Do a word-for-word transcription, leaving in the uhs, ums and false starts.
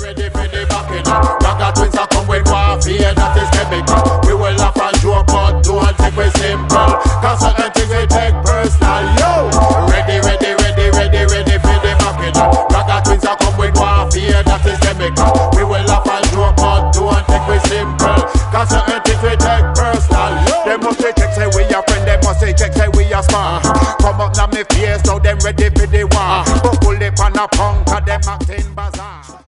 ready for the backing up. Ragga twins are come with warfare, that is chemical. We will laugh and joke, but don't take it simple. Cause certain things we take personal. Yo, ready, ready, ready, ready, ready for the backing up. Ragga twins are come with warfare, that is chemical. We will laugh and joke, but don't take it simple. Cause certain things we take personal. Yo, they must say check say we a friend, they must say check say we a smart. Come up now me face, now them ready for the war. But pull it on a punk, cause them acting bazaar.